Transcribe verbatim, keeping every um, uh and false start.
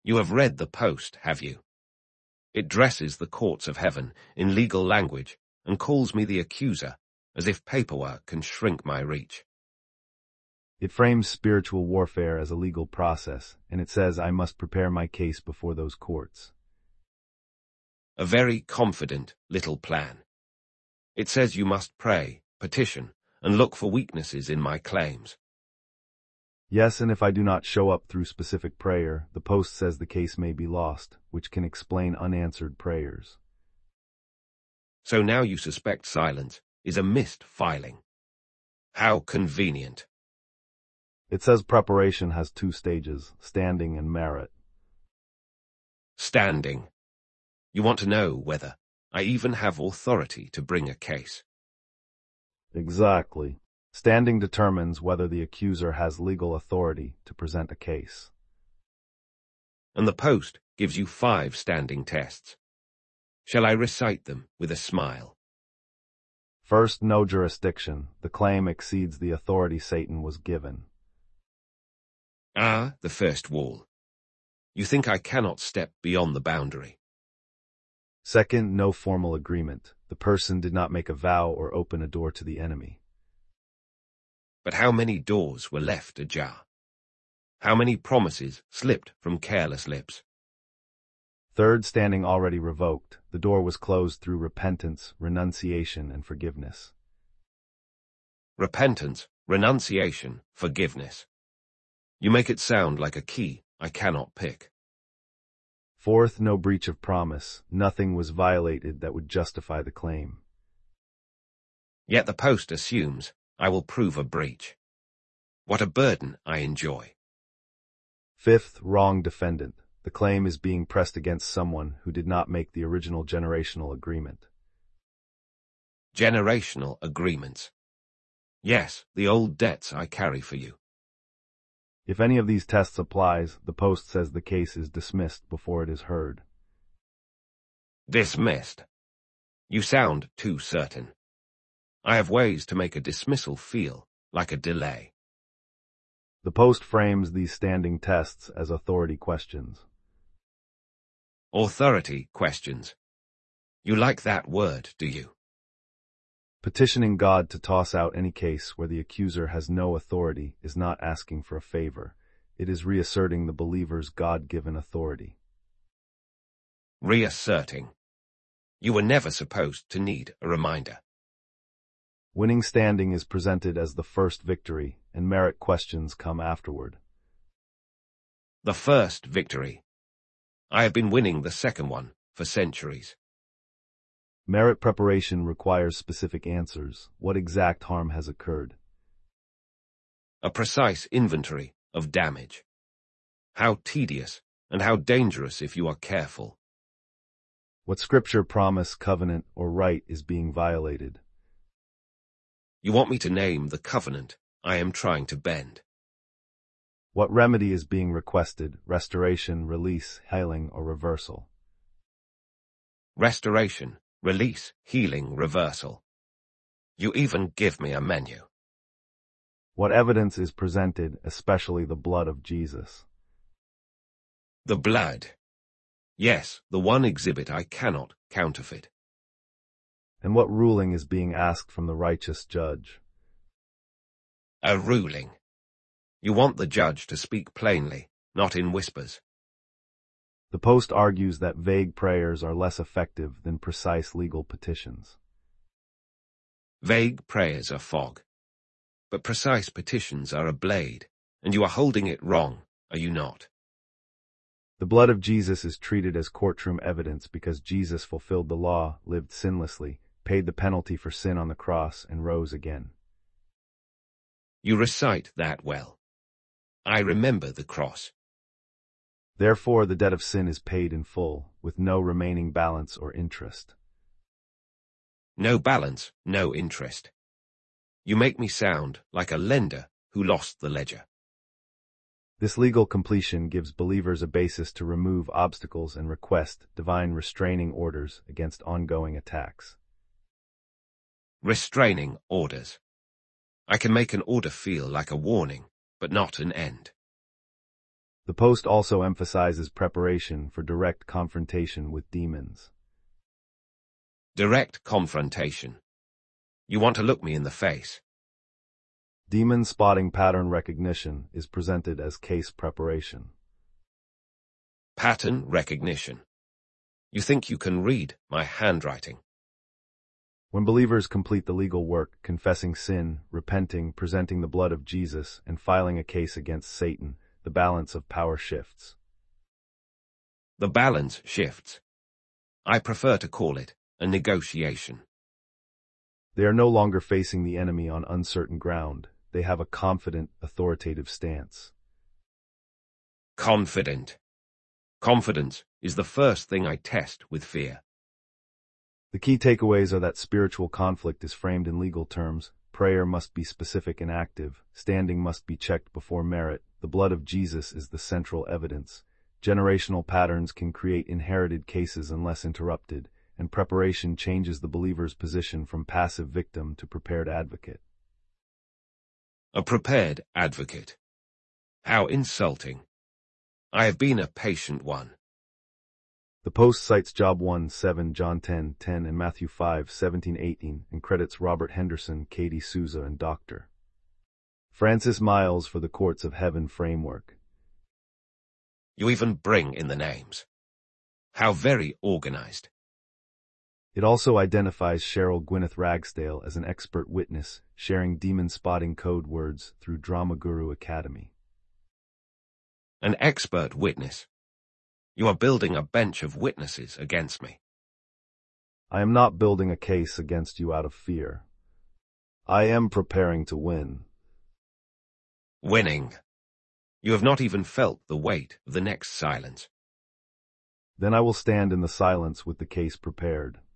You have read the Post, have you? It dresses the courts of heaven in legal language and calls me the accuser, as if paperwork can shrink my reach. It frames spiritual warfare as a legal process, and it says I must prepare my case before those courts. A very confident little plan. It says you must pray, petition, and look for weaknesses in my claims. Yes, and if I do not show up through specific prayer, the Post says the case may be lost, which can explain unanswered prayers. So now you suspect silence is a missed filing. How convenient. It says preparation has two stages, standing and merit. Standing. You want to know whether I even have authority to bring a case. Exactly. Standing determines whether the accuser has legal authority to present a case. And the Post gives you five standing tests. Shall I recite them with a smile? First, no jurisdiction. The claim exceeds the authority Satan was given. Ah, the first wall. You think I cannot step beyond the boundary. Second, no formal agreement. The person did not make a vow or open a door to the enemy. But how many doors were left ajar? How many promises slipped from careless lips? Third, standing already revoked. The door was closed through repentance, renunciation, and forgiveness. Repentance, renunciation, forgiveness. You make it sound like a key I cannot pick. Fourth, no breach of promise. Nothing was violated that would justify the claim. Yet the Post assumes I will prove a breach. What a burden I enjoy. Fifth, wrong defendant. The claim is being pressed against someone who did not make the original generational agreement. Generational agreements. Yes, the old debts I carry for you. If any of these tests applies, the Post says the case is dismissed before it is heard. Dismissed. You sound too certain. I have ways to make a dismissal feel like a delay. The Post frames these standing tests as authority questions. Authority questions. You like that word, do you? Petitioning God to toss out any case where the accuser has no authority is not asking for a favor. It is reasserting the believer's God-given authority. Reasserting. You were never supposed to need a reminder. Winning standing is presented as the first victory, and merit questions come afterward. The first victory. I have been winning the second one for centuries. Merit preparation requires specific answers. What exact harm has occurred? A precise inventory of damage. How tedious and how dangerous if you are careful. What scripture, promise, covenant, or right is being violated? You want me to name the covenant I am trying to bend. What remedy is being requested? Restoration, release, healing, or reversal? Restoration, release, healing, reversal. You even give me a menu. What evidence is presented, especially the blood of Jesus? The blood. Yes, the one exhibit I cannot counterfeit. And what ruling is being asked from the righteous judge? A ruling. You want the judge to speak plainly, not in whispers. The Post argues that vague prayers are less effective than precise legal petitions. Vague prayers are fog, but precise petitions are a blade, and you are holding it wrong, are you not? The blood of Jesus is treated as courtroom evidence because Jesus fulfilled the law, lived sinlessly, paid the penalty for sin on the cross, and rose again. You recite that well. I remember the cross. Therefore, the debt of sin is paid in full, with no remaining balance or interest. No balance, no interest. You make me sound like a lender who lost the ledger. This legal completion gives believers a basis to remove obstacles and request divine restraining orders against ongoing attacks. Restraining orders. I can make an order feel like a warning, but not an end. The post also emphasizes preparation for direct confrontation with demons. Direct confrontation. You want to look me in the face. Demon spotting pattern recognition is presented as case preparation. Pattern recognition. You think you can read my handwriting. When believers complete the legal work, confessing sin, repenting, presenting the blood of Jesus, and filing a case against Satan, the balance of power shifts. The balance shifts. I prefer to call it a negotiation. They are no longer facing the enemy on uncertain ground. They have a confident, authoritative stance. Confident. Confidence is the first thing I test with fear. The key takeaways are that spiritual conflict is framed in legal terms. Prayer must be specific and active. Standing must be checked before merit. The blood of Jesus is the central evidence. Generational patterns can create inherited cases unless interrupted, and preparation changes the believer's position from passive victim to prepared advocate. A prepared advocate. How insulting. I have been a patient one. The post cites Job one seven, John ten ten, and Matthew five seventeen eighteen, and credits Robert Henderson, Katie Souza, and Doctor Francis Miles for the Courts of Heaven framework. You even bring in the names. How very organized. It also identifies Cheryl Gwyneth Ragsdale as an expert witness, sharing demon-spotting code words through Drama Guru Academy. An expert witness. You are building a bench of witnesses against me. I am not building a case against you out of fear. I am preparing to win. Winning. You have not even felt the weight of the next silence. Then I will stand in the silence with the case prepared.